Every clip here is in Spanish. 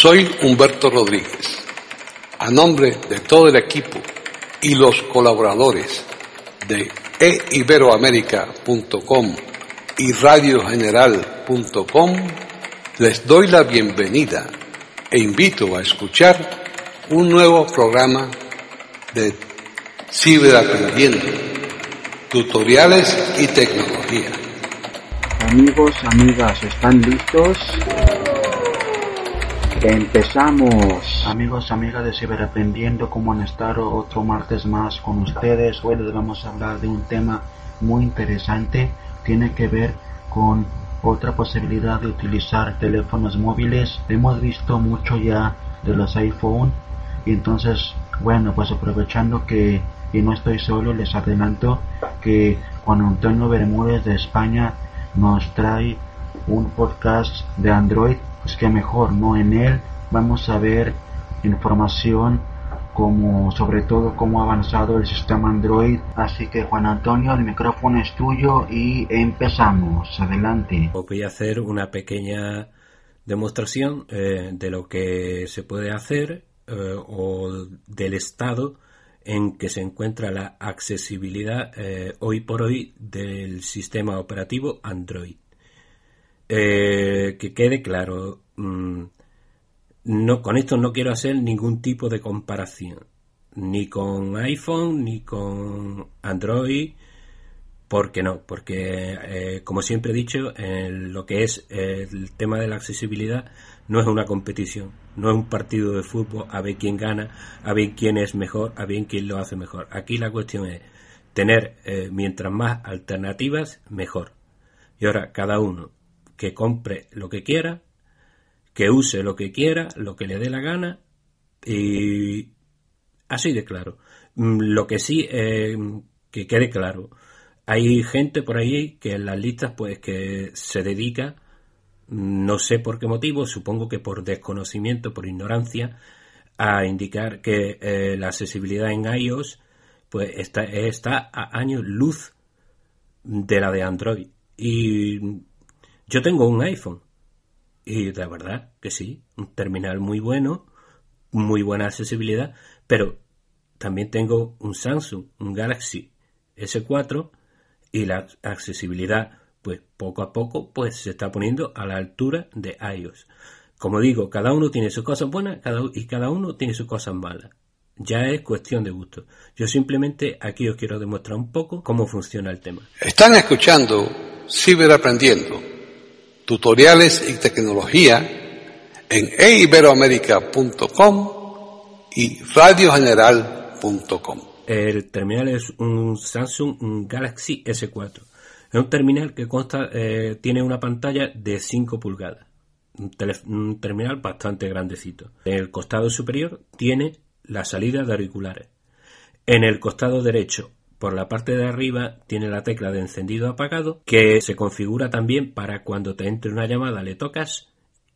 Soy Humberto Rodríguez. A nombre de todo el equipo y los colaboradores de eiberoamerica.com y radiogeneral.com, les doy la bienvenida e invito a escuchar un nuevo programa de Ciberaprendiendo, tutoriales y tecnología. Amigos, amigas, ¿están listos? Empezamos. Amigos, amigas de Ciberaprendiendo, ¿cómo han estado? Otro martes más con ustedes. Hoy les vamos a hablar de un tema muy interesante. Tiene que ver con otra posibilidad de utilizar teléfonos móviles. Hemos visto mucho ya de los iPhone y entonces, bueno, pues aprovechando que y no estoy solo, les adelanto que Juan Antonio Bermúdez de España nos trae un podcast de Android. Pues que mejor, ¿no? En él vamos a ver información como, sobre todo, cómo ha avanzado el sistema Android. Así que, Juan Antonio, el micrófono es tuyo y empezamos. Adelante. Os voy a hacer una pequeña demostración de lo que se puede hacer o del estado en que se encuentra la accesibilidad hoy por hoy del sistema operativo Android. Que quede claro, no, con esto no quiero hacer ningún tipo de comparación, ni con iPhone ni con Android, porque como siempre he dicho, lo que es el tema de la accesibilidad no es una competición, no es un partido de fútbol a ver quién gana, a ver quién es mejor, a ver quién lo hace mejor. Aquí la cuestión es tener mientras más alternativas, mejor. Y ahora cada uno que compre lo que quiera, que use lo que quiera, lo que le dé la gana, y así de claro. Lo que sí, que quede claro, hay gente por ahí que en las listas pues que se dedica, no sé por qué motivo, supongo que por desconocimiento, por ignorancia, a indicar que la accesibilidad en iOS pues está a años luz de la de Android. Y yo tengo un iPhone y de verdad que sí, un terminal muy bueno, muy buena accesibilidad, pero también tengo un Samsung, un Galaxy S4 y la accesibilidad pues poco a poco pues se está poniendo a la altura de iOS. Como digo, cada uno tiene sus cosas buenas y cada uno tiene sus cosas malas. Ya es cuestión de gusto. Yo simplemente aquí os quiero demostrar un poco cómo funciona el tema. Están escuchando Ciberaprendiendo, tutoriales y tecnología en eiberoamerica.com y radiogeneral.com. El terminal es un Samsung Galaxy S4. Es un terminal que tiene una pantalla de 5 pulgadas. Un terminal bastante grandecito. En el costado superior tiene la salida de auriculares. En el costado derecho, por la parte de arriba, tiene la tecla de encendido apagado, que se configura también para cuando te entre una llamada le tocas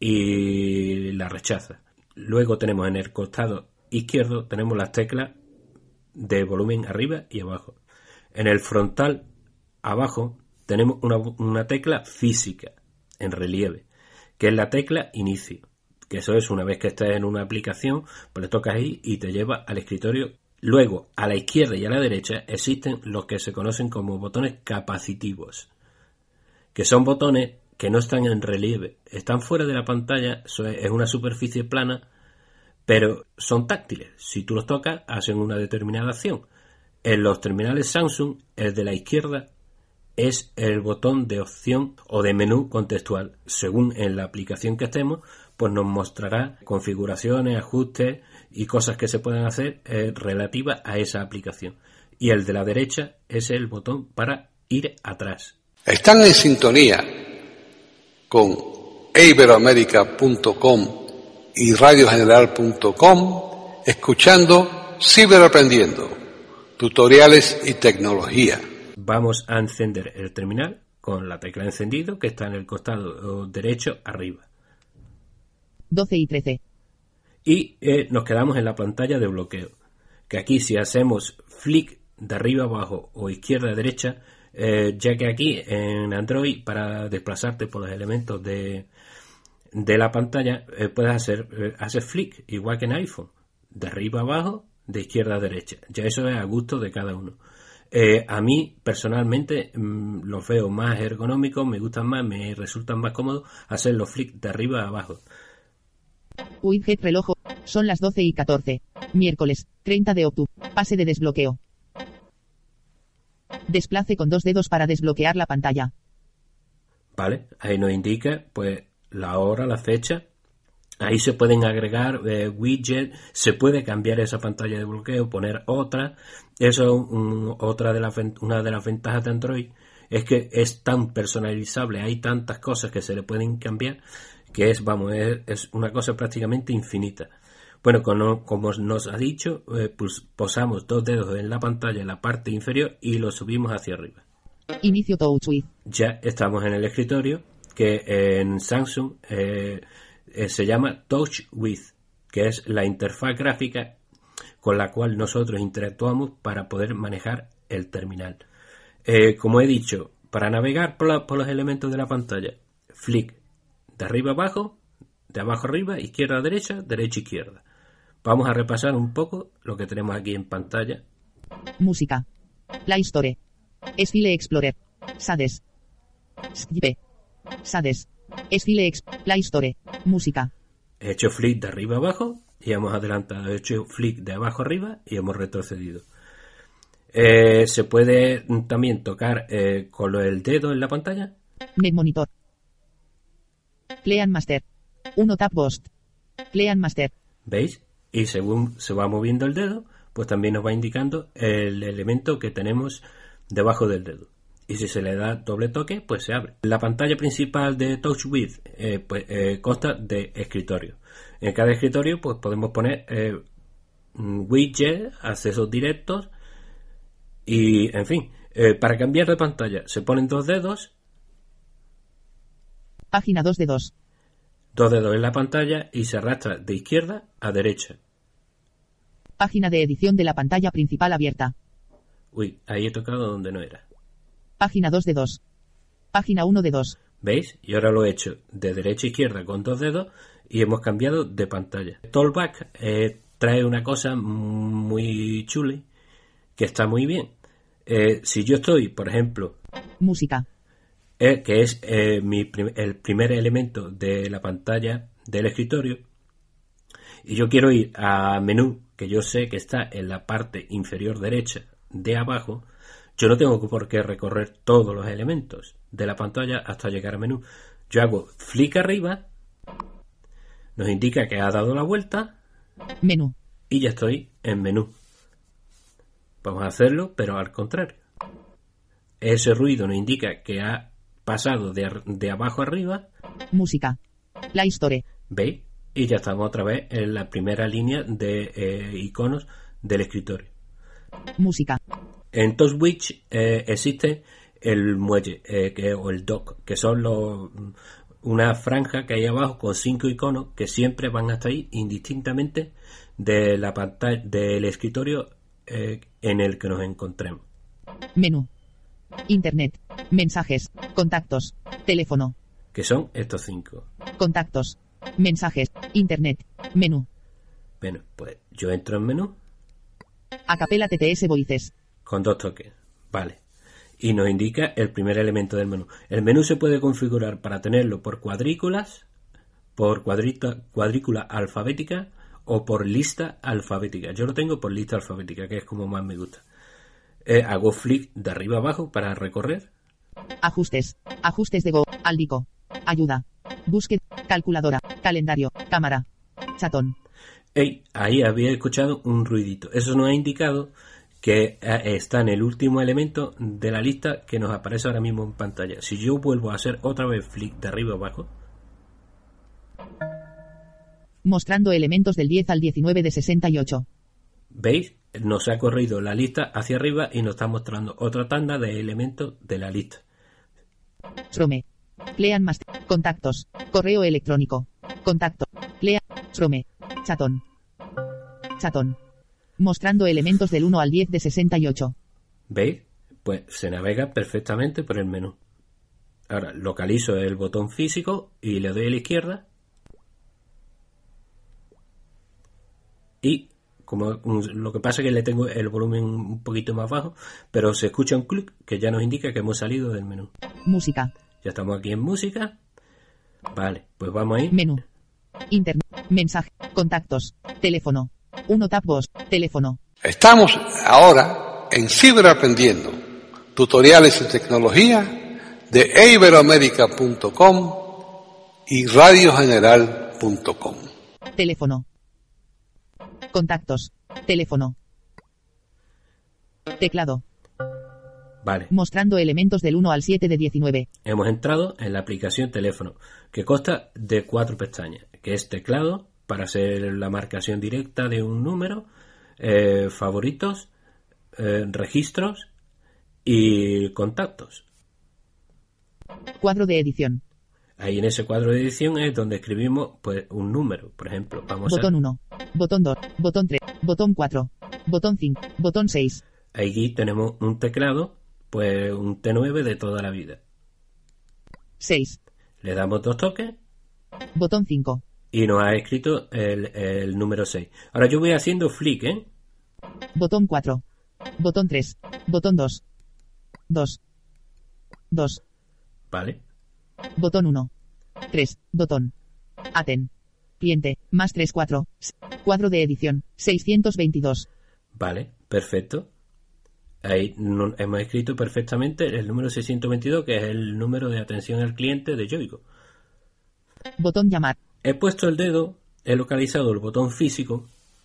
y la rechazas. Luego tenemos en el costado izquierdo tenemos las teclas de volumen arriba y abajo. En el frontal abajo tenemos una tecla física en relieve, que es la tecla inicio, que eso es una vez que estás en una aplicación, pues le tocas ahí y te lleva al escritorio. Luego, a la izquierda y a la derecha existen los que se conocen como botones capacitivos, que son botones que no están en relieve, están fuera de la pantalla, es una superficie plana, pero son táctiles. Si tú los tocas, hacen una determinada acción. En los terminales Samsung, el de la izquierda es el botón de opción o de menú contextual. Según en la aplicación que estemos, pues nos mostrará configuraciones, ajustes y cosas que se pueden hacer relativas a esa aplicación. Y el de la derecha es el botón para ir atrás. Están en sintonía con eiberoamerica.com y radiogeneral.com escuchando Ciberaprendiendo, tutoriales y tecnología. Vamos a encender el terminal con la tecla encendido que está en el costado derecho arriba. 12 y 13. Y nos quedamos en la pantalla de bloqueo, que aquí si hacemos flick de arriba abajo o izquierda a derecha, ya que aquí en Android para desplazarte por los elementos de de la pantalla, puedes hacer flick, igual que en iPhone, de arriba a abajo, de izquierda a derecha. Ya eso es a gusto de cada uno. A mí, personalmente, los veo más ergonómicos, me gustan más, me resultan más cómodos hacer los flick de arriba a abajo. Widget reloj. Son las 12:14. Miércoles, 30 de octubre. Pase de desbloqueo. Desplace con 2 dedos para desbloquear la pantalla. Vale, ahí nos indica pues la hora, la fecha. Ahí se pueden agregar widgets, se puede cambiar esa pantalla de bloqueo, poner otra. Eso es una de las ventajas de Android, es que es tan personalizable, hay tantas cosas que se le pueden cambiar, que es una cosa prácticamente infinita. Bueno, como nos ha dicho, posamos 2 dedos en la pantalla, en la parte inferior, y lo subimos hacia arriba. Inicio Touch With. Ya estamos en el escritorio, que en Samsung se llama Touch With, que es la interfaz gráfica con la cual nosotros interactuamos para poder manejar el terminal. Como he dicho, para navegar por los elementos de la pantalla, flick de arriba a abajo, de abajo arriba, izquierda a derecha, derecha a izquierda. Vamos a repasar un poco lo que tenemos aquí en pantalla. Música. Play Store. Sfile Explorer. Sades. Skip. Sades. Sfile Play Store. Música. He hecho flick de arriba a abajo y hemos adelantado. He hecho flick de abajo arriba y hemos retrocedido. Se puede también tocar con el dedo en la pantalla. Net Monitor. Play and Master. 1 Tap Ghost. Play and Master. ¿Veis? Y según se va moviendo el dedo, pues también nos va indicando el elemento que tenemos debajo del dedo. Y si se le da doble toque, pues se abre. La pantalla principal de Touch With consta de escritorio. En cada escritorio pues podemos poner widgets, accesos directos y, en fin, para cambiar de pantalla se ponen 2 dedos. Página 2 de 2. 2 dedos en la pantalla y se arrastra de izquierda a derecha. Página de edición de la pantalla principal abierta. Uy, ahí he tocado donde no era. Página 2 de 2. Página 1 de 2. ¿Veis? Y ahora lo he hecho de derecha a izquierda con 2 dedos y hemos cambiado de pantalla. Talkback trae una cosa muy chula que está muy bien. Si yo estoy, por ejemplo... Música. Que es el primer elemento de la pantalla del escritorio, y yo quiero ir a menú, que yo sé que está en la parte inferior derecha de abajo, yo no tengo por qué recorrer todos los elementos de la pantalla hasta llegar a menú. Yo hago flick arriba, nos indica que ha dado la vuelta, menú, y ya estoy en menú. Vamos a hacerlo, pero al contrario. Ese ruido nos indica que ha pasado de abajo arriba. Música. Play Store. ¿Veis? Y ya estamos otra vez en la primera línea de iconos del escritorio. Música. En TouchWiz existe el muelle o el dock, que son una franja que hay abajo con 5 iconos que siempre van hasta ahí indistintamente de la pantalla del escritorio en el que nos encontremos. Menú. Internet. Mensajes. Contactos. Teléfono. Que son estos 5. Contactos. Mensajes. Internet. Menú. Bueno, pues yo entro en menú. Acapela TTS Voices. Con 2 toques. Vale. Y nos indica el primer elemento del menú. El menú se puede configurar para tenerlo por cuadrículas, por cuadrícula alfabética o por lista alfabética. Yo lo tengo por lista alfabética, que es como más me gusta. Hago flick de arriba a abajo para recorrer. Ajustes. Ajustes de Go. Aldico. Ayuda. Búsqueda. Calculadora. Calendario. Cámara. Chatón. Hey, ahí había escuchado un ruidito. Eso nos ha indicado que está en el último elemento de la lista que nos aparece ahora mismo en pantalla. Si yo vuelvo a hacer otra vez flick de arriba a abajo. Mostrando elementos del 10 al 19 de 68. ¿Veis? Nos ha corrido la lista hacia arriba y nos está mostrando otra tanda de elementos de la lista. Chrome. Plean más. Contactos. Correo electrónico. Contacto. Plea. Chrome. Chatón. Chatón. Mostrando elementos del 1 al 10 de 68. ¿Veis? Pues se navega perfectamente por el menú. Ahora localizo el botón físico y le doy a la izquierda y como lo que pasa es que le tengo el volumen un poquito más bajo, pero se escucha un clic que ya nos indica que hemos salido del menú. Música. Ya estamos aquí en música. Vale, pues vamos a ir. Menú. Internet. Mensaje. Contactos. Teléfono. 1 tap voz. Teléfono. Estamos ahora en Ciberaprendiendo, tutoriales en tecnología de iberoamerica.com y radiogeneral.com. Teléfono. Contactos. Teléfono. Teclado. Vale. Mostrando elementos del 1 al 7 de 19. Hemos entrado en la aplicación teléfono, que consta de 4 pestañas, que es teclado, para hacer la marcación directa de un número, favoritos, registros y contactos. Cuadro de edición. Ahí en ese cuadro de edición es donde escribimos pues un número, por ejemplo. Botón 1, botón 2, botón 3, botón 4, botón 5, botón 6. Aquí tenemos un teclado, pues un T9 de toda la vida. 6. Le damos 2 toques. Botón 5. Y nos ha escrito el número 6. Ahora yo voy haciendo flick, ¿eh? Botón 4. Botón 3. Botón 2. 2. 2. Vale. Botón 1. 3. Botón. Aten. Cliente. Más 3, 4. Cuadro de edición. 622. Vale, perfecto. Ahí hemos escrito perfectamente el número 622, que es el número de atención al cliente de Yoigo. Botón llamar. He puesto el dedo, he localizado el botón físico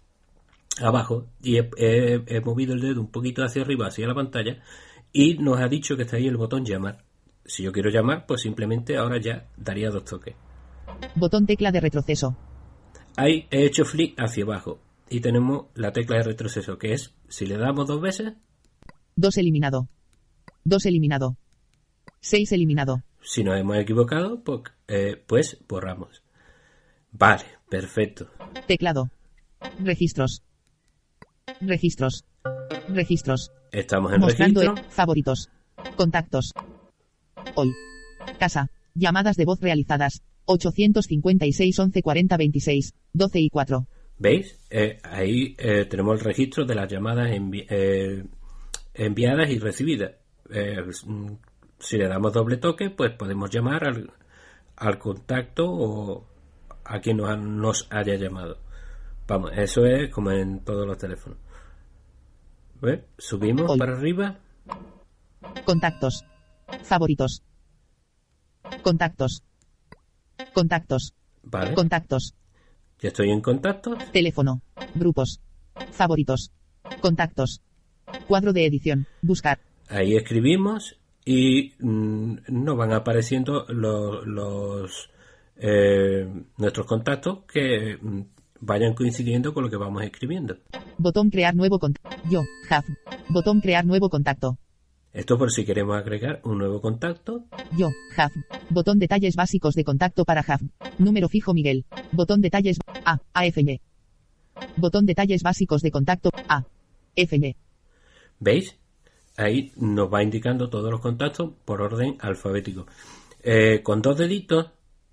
abajo y he movido el dedo un poquito hacia arriba, hacia la pantalla, y nos ha dicho que está ahí el botón llamar. Si yo quiero llamar, pues simplemente ahora ya daría 2 toques. Botón tecla de retroceso. Ahí he hecho flick hacia abajo y tenemos la tecla de retroceso, que es, si le damos 2 veces... 2 eliminado. 2 eliminado. 6 eliminado. Si nos hemos equivocado, pues borramos. Vale, perfecto. Teclado. Registros. Registros. Registros. Estamos en mostrando registro. Favoritos. Contactos. Hoy. Casa. Llamadas de voz realizadas. 856 11 40 26. 12 y 4. ¿Veis? Ahí tenemos el registro de las llamadas enviadas y recibidas. Si le damos doble toque, pues podemos llamar al contacto o a quien nos haya llamado. Vamos, eso es como en todos los teléfonos. ¿Ves? Subimos Hoy. para arriba. Contactos. Favoritos. Contactos. Contactos. Vale. Contactos. Ya estoy en contactos. Teléfono. Grupos. Favoritos. Contactos. Cuadro de edición. Buscar. Ahí escribimos y nos van apareciendo nuestros contactos que vayan coincidiendo con lo que vamos escribiendo. Botón crear nuevo contacto. Yo. Have. Botón crear nuevo contacto. Esto por si queremos agregar un nuevo contacto. Yo. Have. Botón detalles básicos de contacto para Have. Número fijo Miguel. Botón detalles AFY. Botón detalles básicos de contacto AFY. ¿Veis? Ahí nos va indicando todos los contactos por orden alfabético. Con 2 deditos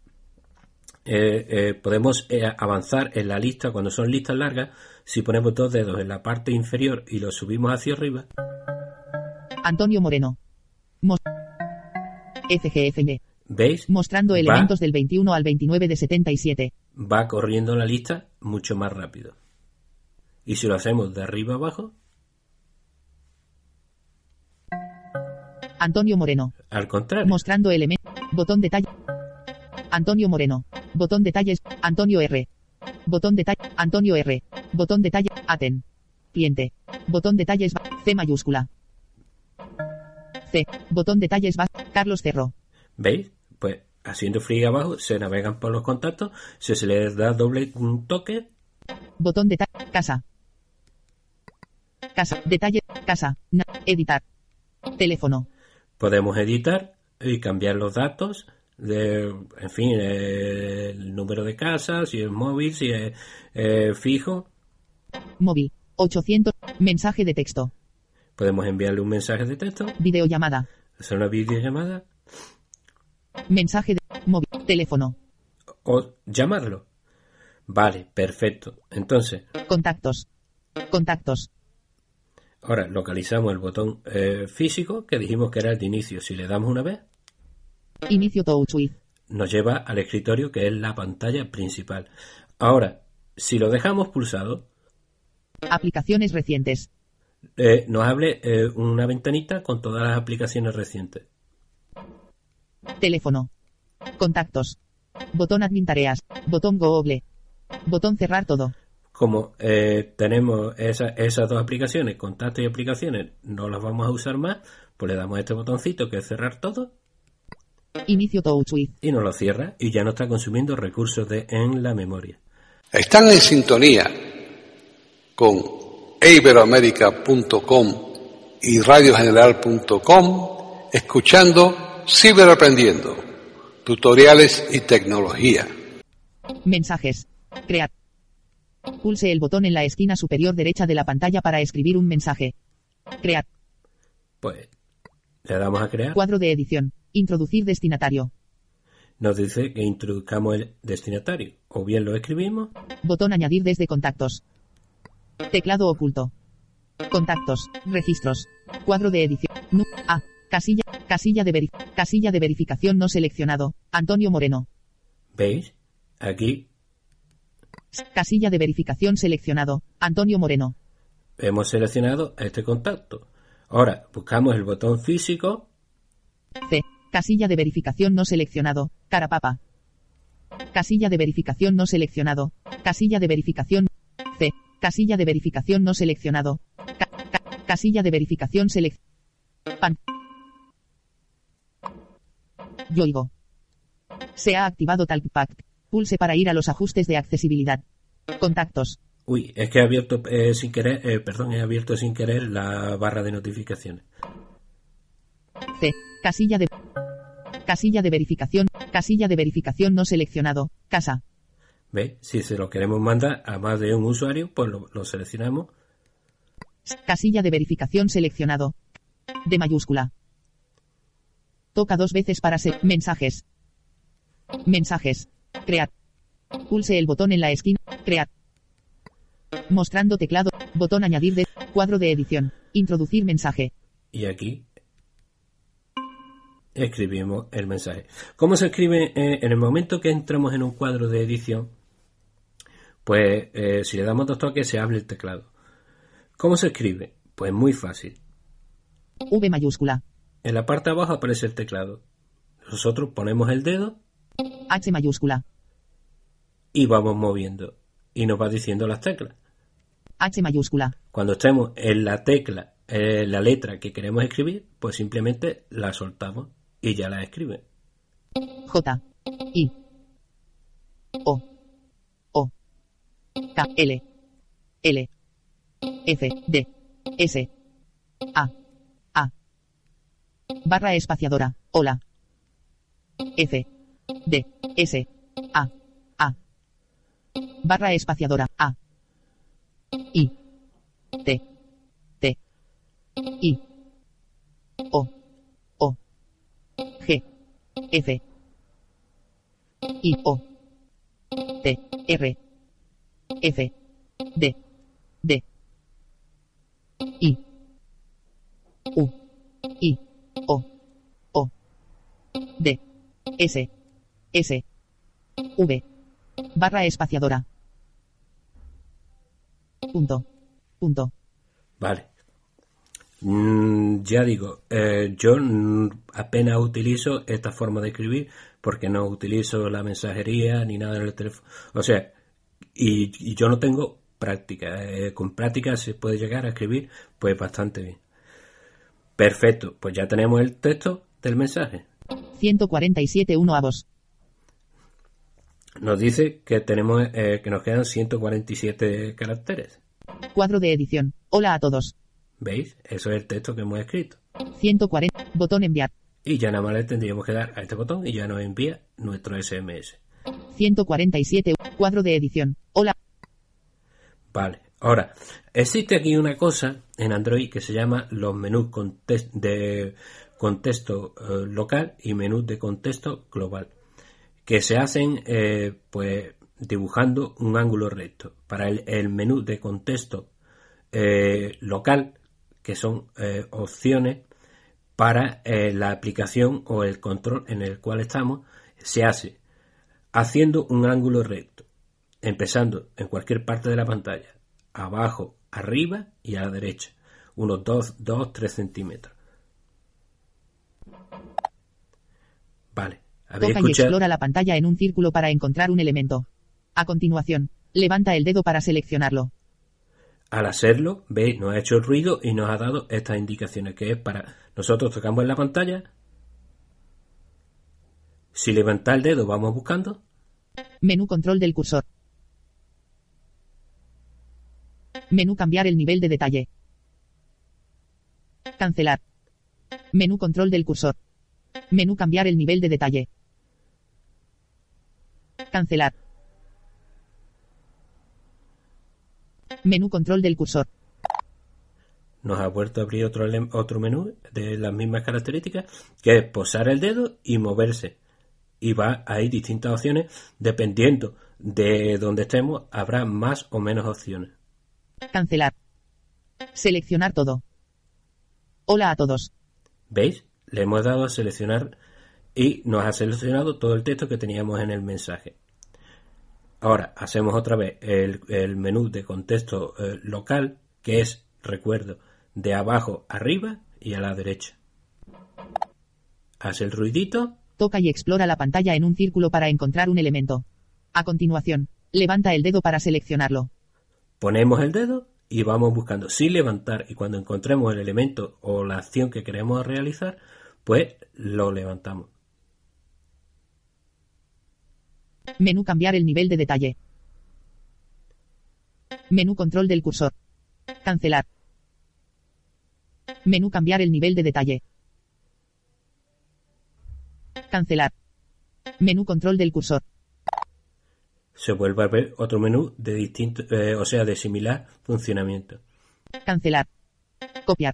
podemos avanzar en la lista cuando son listas largas. Si ponemos 2 dedos en la parte inferior y los subimos hacia arriba. Antonio Moreno. FGFY. ¿Veis? Mostrando elementos del 21 al 29 de 77. Va corriendo la lista mucho más rápido. Y si lo hacemos de arriba abajo. Antonio Moreno. Al contrario. Mostrando elementos. Botón detalle. Antonio Moreno. Botón detalles. Antonio R. Botón detalle. Antonio R. Botón detalle. Aten. Cliente. Botón detalles. C mayúscula. C. Botón detalles. Carlos Cerro. ¿Veis? Pues haciendo flick abajo se navegan por los contactos. Si se les da doble toque. Botón detalle. Casa. Casa. Detalle. Casa. Editar. Teléfono. Podemos editar y cambiar los datos en fin, el número de casa, si es móvil, si es fijo. Móvil. 800. Mensaje de texto. Podemos enviarle un mensaje de texto. Videollamada. Hacer una videollamada. Mensaje de móvil. Teléfono. O llamarlo. Vale, perfecto. Entonces, Contactos. Contactos. ahora localizamos el botón físico que dijimos que era el de inicio. Si le damos una vez, Inicio touch with. nos lleva al escritorio, que es la pantalla principal. Ahora, si lo dejamos pulsado, Aplicaciones recientes. nos abre una ventanita con todas las aplicaciones recientes. Teléfono. Contactos. Botón admin tareas. Botón Google. Botón cerrar todo. Como tenemos esas dos aplicaciones, contactos y aplicaciones, no las vamos a usar más, pues le damos a este botoncito que es cerrar todo Inicio touch with. y nos lo cierra y ya no está consumiendo recursos en la memoria. Están en sintonía con iberoamerica.com y radiogeneral.com escuchando Ciberaprendiendo, tutoriales y tecnología. Mensajes. Crear. Pulse el botón en la esquina superior derecha de la pantalla para escribir un mensaje. Crear. Pues le damos a crear. Cuadro de edición. Introducir destinatario. Nos dice que introduzcamos el destinatario. O bien lo escribimos. Botón añadir desde contactos. Teclado oculto. Contactos. Registros. Cuadro de edición. Casilla de verificación no seleccionado. Antonio Moreno. ¿Veis? Aquí Casilla de verificación seleccionado. Antonio Moreno. hemos seleccionado a este contacto. Ahora buscamos el botón físico. C. Casilla de verificación no seleccionado. Carapapa. Casilla de verificación no seleccionado. Casilla de verificación. C. Casilla de verificación no seleccionado. Casilla de verificación Yoigo. Se ha activado Talkback. Pulse para ir a los ajustes de accesibilidad. Contactos. Uy, es que he abierto sin querer, he abierto sin querer la barra de notificaciones. C. Casilla de verificación. Casilla de verificación no seleccionado. Casa. ¿Veis? Si se lo queremos mandar a más de un usuario, pues lo seleccionamos. Casilla de verificación seleccionado. D mayúscula. Toca 2 veces para mensajes. Mensajes. Crear. Pulse el botón en la esquina. Crear. Mostrando teclado. Botón añadir de cuadro de edición. Introducir mensaje. Y aquí escribimos el mensaje. ¿Cómo se escribe en el momento que entramos en un cuadro de edición? Pues si le damos 2 toques se abre el teclado. ¿Cómo se escribe? Pues muy fácil. V mayúscula. En la parte de abajo aparece el teclado. Nosotros ponemos el dedo H mayúscula. y vamos moviendo. Y nos va diciendo las teclas. H mayúscula. Cuando estemos en la tecla, la letra que queremos escribir, pues simplemente la soltamos y ya la escribe. J. I. O. O. K. L. L. F. D. S. A. A. Barra espaciadora. Hola. F. D. S. A. A. Barra espaciadora. A. I. T. T. I. O. O. G. F. I. O. T. R. F. D. D. I. U. I. O. O. D. S. S. V. Barra espaciadora. Punto. Punto. Vale. Ya digo, yo apenas utilizo esta forma de escribir porque no utilizo la mensajería ni nada en el teléfono. O sea, y yo no tengo práctica. Con práctica se puede llegar a escribir pues bastante bien. Perfecto, pues ya tenemos el texto del mensaje. 147 avos. Nos dice que tenemos que nos quedan 147 caracteres. Cuadro de edición. Hola a todos. ¿Veis? Eso es el texto que hemos escrito. 140. Botón enviar. Y ya nada más le tendríamos que dar a este botón y ya nos envía nuestro SMS. 147. Cuadro de edición. Hola. Vale. Ahora, existe aquí una cosa en Android que se llama los menús de contexto local y menús de contexto global, que se hacen pues dibujando un ángulo recto. Para el menú de contexto local, que son opciones para la aplicación o el control en el cual estamos, se hace haciendo un ángulo recto, empezando en cualquier parte de la pantalla, abajo, arriba y a la derecha, unos 2-3 centímetros. Vale. Toca y explora la pantalla en un círculo para encontrar un elemento. A continuación, levanta el dedo para seleccionarlo. Al hacerlo, veis, nos ha hecho el ruido y nos ha dado estas indicaciones, que es para nosotros tocamos en la pantalla. Si levanta el dedo, vamos buscando. Menú control del cursor. Menú cambiar el nivel de detalle. Cancelar. Menú control del cursor. Menú cambiar el nivel de detalle. Cancelar. Menú control del cursor. Nos ha vuelto a abrir otro menú de las mismas características, que es posar el dedo y moverse. Y hay distintas opciones, dependiendo de donde estemos, habrá más o menos opciones. Cancelar. Seleccionar todo. Hola a todos. ¿Veis? Le hemos dado a seleccionar y nos ha seleccionado todo el texto que teníamos en el mensaje. Ahora hacemos otra vez el menú de contexto local, que es, recuerdo, de abajo arriba y a la derecha. Hace el ruidito. Toca y explora la pantalla en un círculo para encontrar un elemento. A continuación, levanta el dedo para seleccionarlo. Ponemos el dedo y vamos buscando sin levantar, y cuando encontremos el elemento o la acción que queremos realizar, pues lo levantamos. Menú cambiar el nivel de detalle. Menú control del cursor. Cancelar. Menú cambiar el nivel de detalle. Cancelar. Menú control del cursor. Se vuelve a ver otro menú de distinto, de similar funcionamiento. Cancelar. Copiar.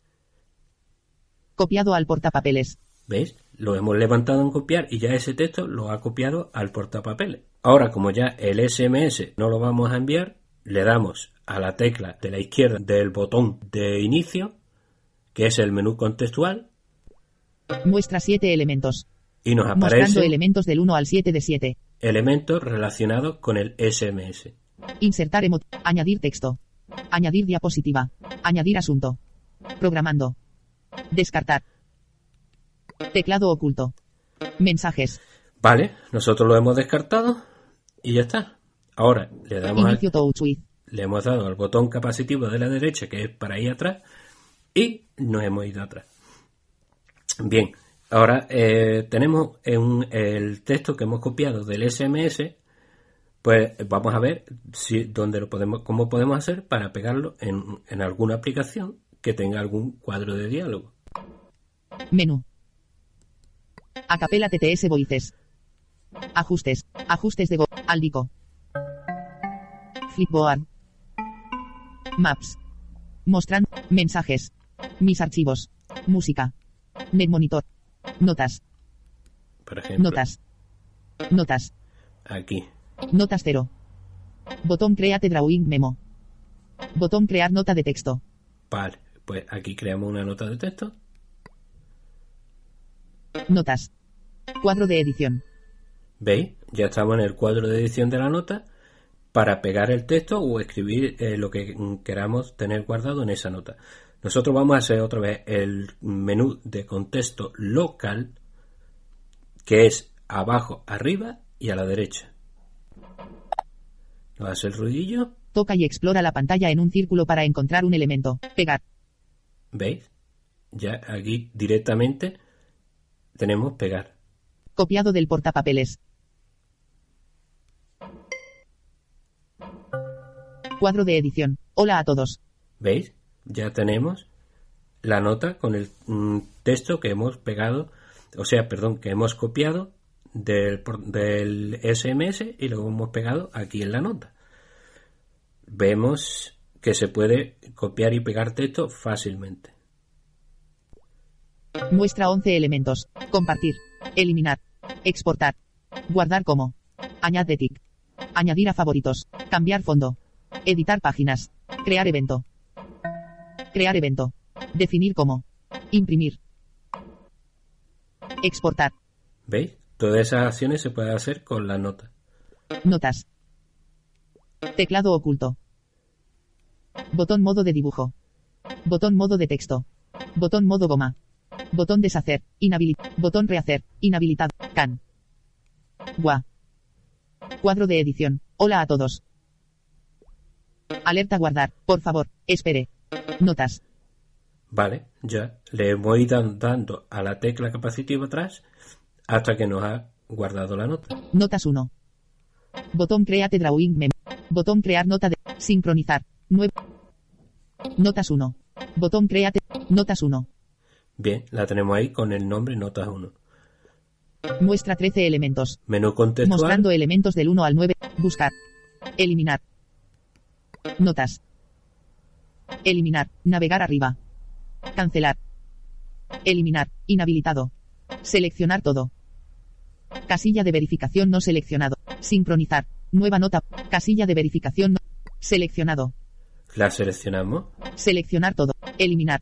Copiado al portapapeles. ¿Veis? Lo hemos levantado en copiar y ya ese texto lo ha copiado al portapapeles. Ahora, como ya el SMS no lo vamos a enviar, le damos a la tecla de la izquierda del botón de inicio, que es el menú contextual. Muestra 7 elementos. Y nos Mostrando aparece elementos del 1 al 7 de 7. elementos relacionados con el SMS. Insertar emoji. Añadir texto. Añadir diapositiva. Añadir asunto. Programando. Descartar. Teclado oculto. Mensajes. Vale, nosotros lo hemos descartado y ya está. Ahora le damos Inicio touch with. le hemos dado al botón capacitivo de la derecha, que es para ir atrás, y nos hemos ido atrás. Bien, ahora tenemos el texto que hemos copiado del SMS, pues vamos a ver cómo podemos hacer para pegarlo en alguna aplicación que tenga algún cuadro de diálogo. Menú. Acapela TTS Voices. Ajustes. Ajustes de Aldico. Flipboard. Maps. Mostrando. Mensajes. Mis archivos. Música. NetMonitor. Notas. Por ejemplo, Notas. Notas. aquí. Notas 0. Botón Create Drawing Memo. Botón Crear nota de texto. Vale, pues aquí creamos una nota de texto. Notas. Cuadro de edición. ¿Veis? Ya estamos en el cuadro de edición de la nota para pegar el texto o escribir lo que queramos tener guardado en esa nota. Nosotros vamos a hacer otra vez el menú de contexto local, que es abajo, arriba y a la derecha. Nos hace el ruidillo. Toca y explora la pantalla en un círculo para encontrar un elemento. Pegar. ¿Veis? Ya aquí directamente tenemos pegar. Copiado del portapapeles. Cuadro de edición. Hola a todos. ¿Veis? Ya tenemos la nota con el texto que hemos pegado, que hemos copiado del SMS y lo hemos pegado aquí en la nota. Vemos que se puede copiar y pegar texto fácilmente. Muestra 11 elementos. Compartir. Eliminar. Exportar. Guardar como. Añade tic. Añadir a favoritos. Cambiar fondo. Editar páginas. Crear evento. Crear evento. Definir como. Imprimir. Exportar. ¿Veis? Todas esas acciones se pueden hacer con la nota. Notas. Teclado oculto. Botón modo de dibujo. Botón modo de texto. Botón modo goma. Botón deshacer. Botón rehacer. Inhabilitado. Can. Gua. Cuadro de edición. Hola a todos. Alerta guardar. Por favor, espere. Notas. Vale, ya le voy dando a la tecla capacitiva atrás hasta que nos ha guardado la nota. Notas 1. Botón create drawing mem. Botón crear nota de sincronizar. 9. Notas 1. Botón create. Notas 1. Bien, la tenemos ahí con el nombre Notas 1. Muestra 13 elementos. Menú contextual. Mostrando elementos del 1 al 9. Buscar. Eliminar. Notas. Eliminar. Navegar arriba. Cancelar. Eliminar. Inhabilitado. Seleccionar todo. Casilla de verificación no seleccionado. Sincronizar. Nueva nota. Casilla de verificación no seleccionado. La seleccionamos. Seleccionar todo. Eliminar.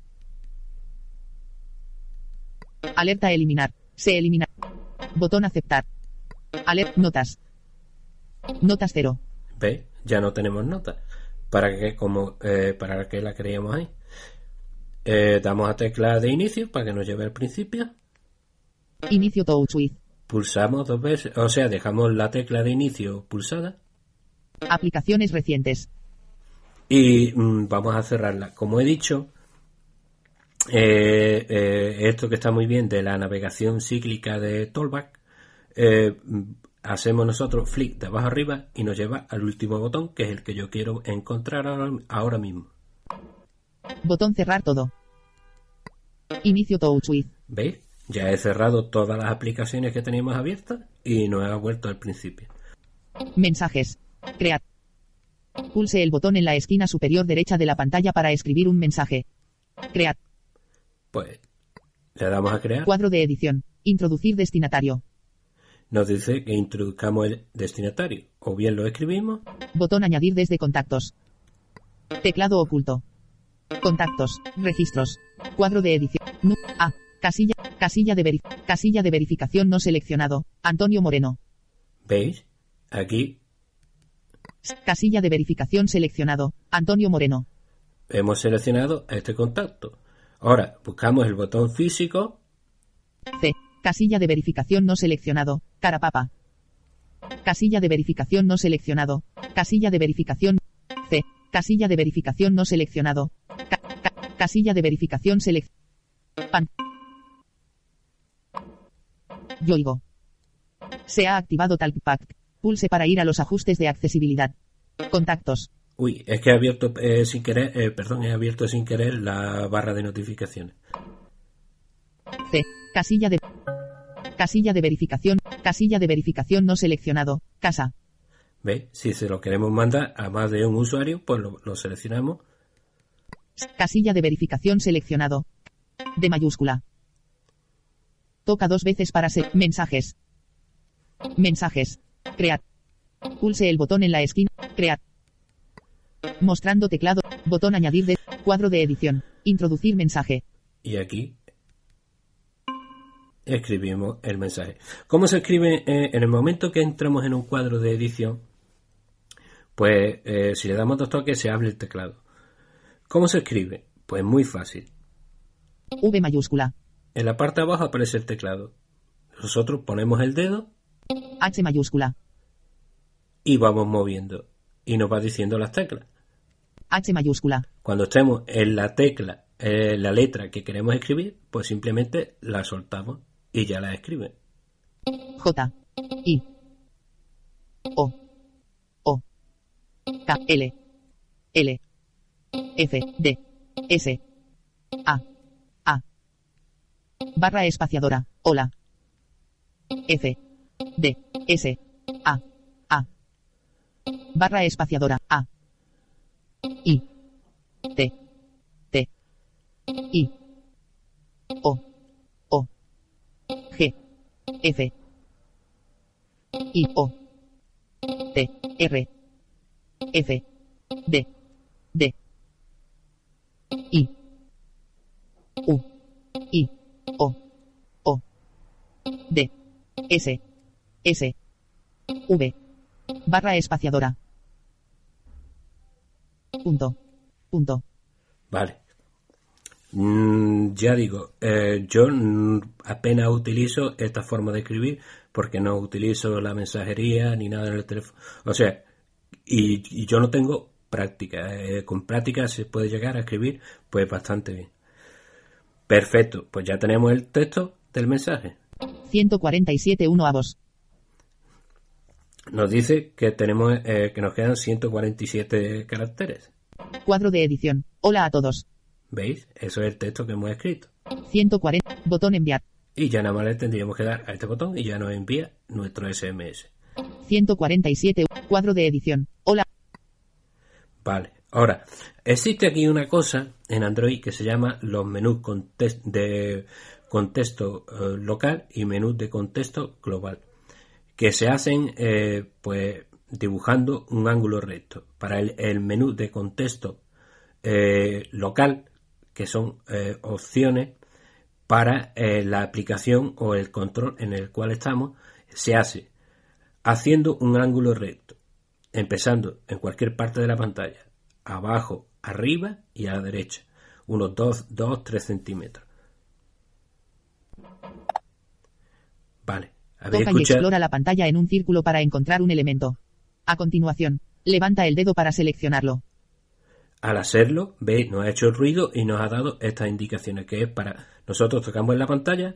Alerta eliminar. Se elimina. Botón aceptar. Notas. Notas 0. ¿Veis? Ya no tenemos notas. ¿Para qué la queríamos ahí? Damos a tecla de inicio para que nos lleve al principio. Inicio touch with. Pulsamos 2 veces, o sea, dejamos la tecla de inicio pulsada. Aplicaciones recientes. Y vamos a cerrarla. Como he dicho, esto que está muy bien de la navegación cíclica de Toolbar, hacemos nosotros flick de abajo arriba y nos lleva al último botón, que es el que yo quiero encontrar ahora mismo. Botón cerrar todo. Inicio touch with. ¿Veis? Ya he cerrado todas las aplicaciones que teníamos abiertas y nos ha vuelto al principio. Mensajes. Crear. Pulse el botón en la esquina superior derecha de la pantalla para escribir un mensaje. Crear. Pues le damos a crear. Cuadro de edición. Introducir destinatario. Nos dice que introduzcamos el destinatario. O bien lo escribimos. Botón añadir desde contactos. Teclado oculto. Contactos. Registros. Cuadro de edición. Casilla de verificación no seleccionado. Antonio Moreno. ¿Veis? Aquí Casilla de verificación seleccionado. Antonio Moreno. hemos seleccionado a este contacto. Ahora buscamos el botón físico. C. Casilla de verificación no seleccionado. Carapapa. Casilla de verificación no seleccionado. Casilla de verificación. C. Casilla de verificación no seleccionado. Casilla de verificación seleccionado. Yoigo. Se ha activado Talkback. Pulse para ir a los ajustes de accesibilidad. Contactos. Uy, es que he abierto sin querer, he abierto sin querer la barra de notificaciones. C. Casilla de verificación no seleccionado. Casa. ¿Veis? Si se lo queremos mandar a más de un usuario, pues lo seleccionamos. Casilla de verificación seleccionado. De mayúscula. Toca 2 veces para mensajes. Mensajes. Crear. Pulse el botón en la esquina. Crear. Mostrando teclado. Botón añadir de cuadro de edición. Introducir mensaje. Y aquí escribimos el mensaje. ¿Cómo se escribe en el momento que entramos en un cuadro de edición? Pues si le damos 2 toques se abre el teclado. ¿Cómo se escribe? Pues muy fácil. V mayúscula. En la parte de abajo aparece el teclado. Nosotros ponemos el dedo. H mayúscula. Y vamos moviendo. Y nos va diciendo las teclas. H mayúscula. Cuando estemos en la tecla, la letra que queremos escribir, pues simplemente la soltamos y ya la escribe. J. I. O. O. K. L. L. F. D. S. A. A. Barra espaciadora. Hola. F. D. S. A. A. Barra espaciadora. A. I. T. T. I. O. O. G. F. I. O. T. E, R, F, D, I, U, I, O, D, S, V, barra espaciadora. Punto. Vale. Ya digo, yo apenas utilizo esta forma de escribir porque no utilizo la mensajería ni nada en el teléfono. O sea, y yo no tengo práctica. Con práctica se puede llegar a escribir pues bastante bien. Perfecto, pues ya tenemos el texto del mensaje. 147.1 avos. Nos dice que tenemos que nos quedan 147 caracteres. Cuadro de edición. Hola a todos. ¿Veis? Eso es el texto que hemos escrito. 140. Botón enviar. Y ya nada más le tendríamos que dar a este botón y ya nos envía nuestro SMS. 147. Cuadro de edición. Hola. Vale. Ahora, existe aquí una cosa en Android que se llama los menús de contexto local y menús de contexto global, que se hacen pues dibujando un ángulo recto. Para el menú de contexto local, que son opciones para la aplicación o el control en el cual estamos, se hace haciendo un ángulo recto, empezando en cualquier parte de la pantalla, abajo, arriba y a la derecha, unos 2-3 centímetros. Vale. Toca y explora la pantalla en un círculo para encontrar un elemento. A continuación, levanta el dedo para seleccionarlo. Al hacerlo, veis, nos ha hecho el ruido y nos ha dado estas indicaciones, que es para nosotros tocamos en la pantalla.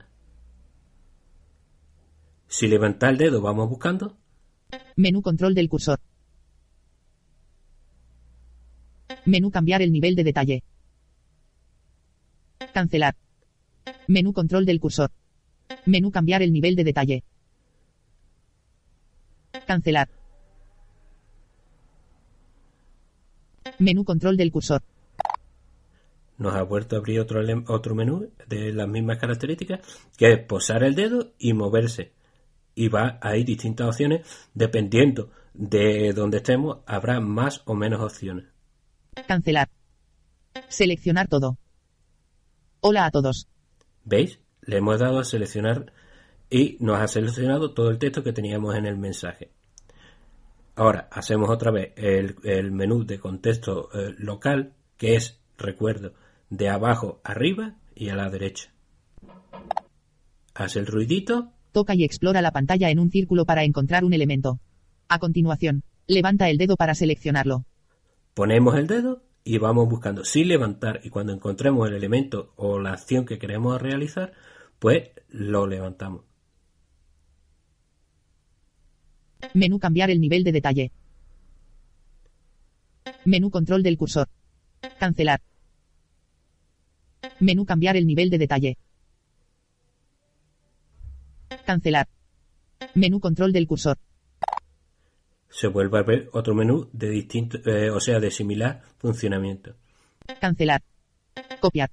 Si levanta el dedo, vamos buscando. Menú control del cursor. Menú cambiar el nivel de detalle. Cancelar. Menú control del cursor. Menú cambiar el nivel de detalle. Cancelar. Menú control del cursor. Nos ha vuelto a abrir otro menú de las mismas características, que es posar el dedo y moverse. Y hay distintas opciones, dependiendo de donde estemos, habrá más o menos opciones. Cancelar. Seleccionar todo. Hola a todos. ¿Veis? Le hemos dado a seleccionar y nos ha seleccionado todo el texto que teníamos en el mensaje. Ahora hacemos otra vez el menú de contexto local, que es, recuerdo, de abajo arriba y a la derecha. Hace el ruidito. Toca y explora la pantalla en un círculo para encontrar un elemento. A continuación, levanta el dedo para seleccionarlo. Ponemos el dedo y vamos buscando sin levantar, y cuando encontremos el elemento o la acción que queremos realizar, pues lo levantamos. Menú cambiar el nivel de detalle. Menú control del cursor. Cancelar. Menú cambiar el nivel de detalle. Cancelar. Menú control del cursor. Se vuelve a ver otro menú de distinto, de similar funcionamiento. Cancelar. Copiar.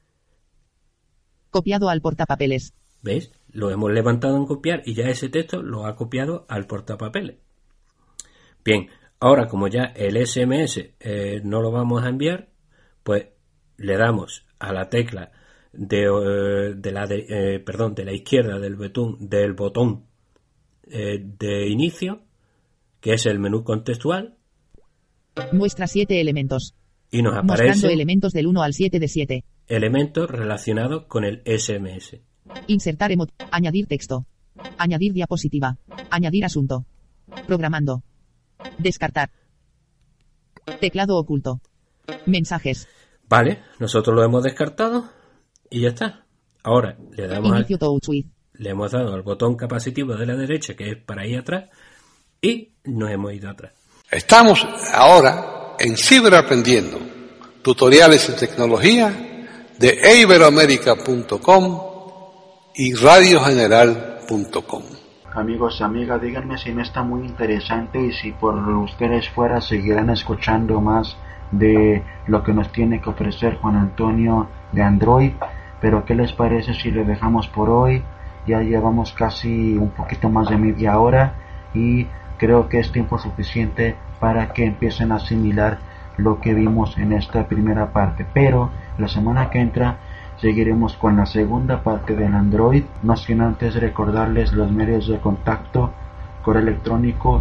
Copiado al portapapeles. ¿Veis? Lo hemos levantado en copiar y ya ese texto lo ha copiado al portapapeles. Bien, ahora como ya el SMS no lo vamos a enviar, pues le damos a la tecla de la izquierda del botón de inicio, que es el menú contextual. Muestra 7 elementos. Y nos aparece mostrando elementos del 1 al 7 de 7. Elementos relacionados con el SMS. Insertar emoji. Añadir texto. Añadir diapositiva. Añadir asunto. Programando. Descartar. Teclado oculto. Mensajes. Vale, nosotros lo hemos descartado y ya está. Ahora le damos le hemos dado al botón capacitivo de la derecha, que es para ir atrás, y nos hemos ido atrás. Estamos ahora en Ciberaprendiendo, tutoriales en tecnología de iberoamerica.com y radiogeneral.com. Amigos y amigas, díganme si no está muy interesante y si por ustedes fuera seguirán escuchando más de lo que nos tiene que ofrecer Juan Antonio de Android. Pero ¿qué les parece si lo dejamos por hoy? Ya llevamos casi un poquito más de media hora y creo que es tiempo suficiente para que empiecen a asimilar lo que vimos en esta primera parte, pero la semana que entra seguiremos con la segunda parte del Android, no sin antes recordarles los medios de contacto: correo electrónico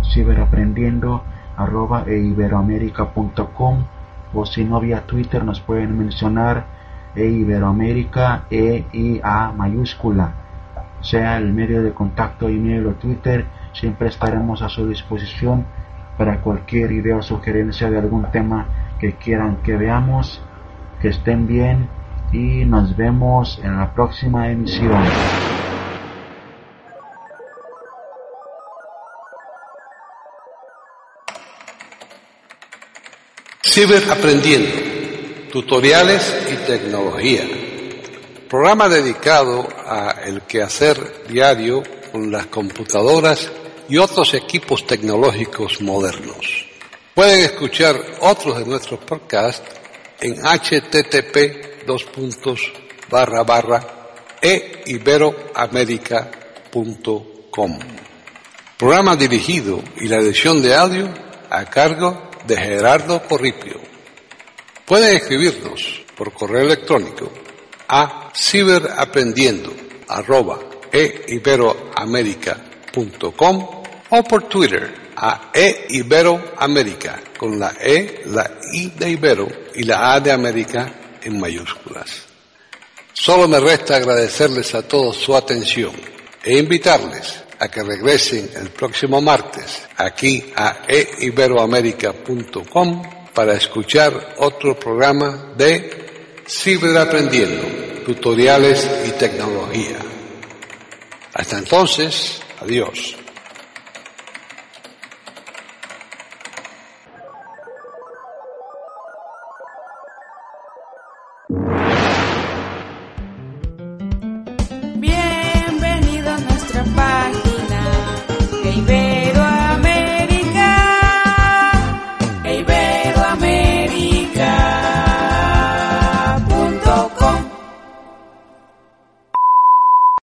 ciberaprendiendo@eiberoamerica.com, o si no vía Twitter nos pueden mencionar Iberoamérica, EIA mayúscula. Sea el medio de contacto, email o Twitter, siempre estaremos a su disposición para cualquier idea o sugerencia de algún tema que quieran que veamos. Que estén bien y nos vemos en la próxima emisión. Ciberaprendiendo, tutoriales y tecnología. Programa dedicado a el quehacer diario con las computadoras y otros equipos tecnológicos modernos. Pueden escuchar otros de nuestros podcasts en http://eiberoamerica.com. Programa dirigido y la edición de audio a cargo de Gerardo Corripio. Pueden escribirnos por correo electrónico a ciberaprendiendo@eiberoamerica.com o por Twitter a eiberoamerica con la E, la I de Ibero y la A de América en mayúsculas. Solo me resta agradecerles a todos su atención e invitarles a que regresen el próximo martes aquí a eiberoamerica.com para escuchar otro programa de Ciberaprendiendo, tutoriales y tecnología. Hasta entonces, adiós.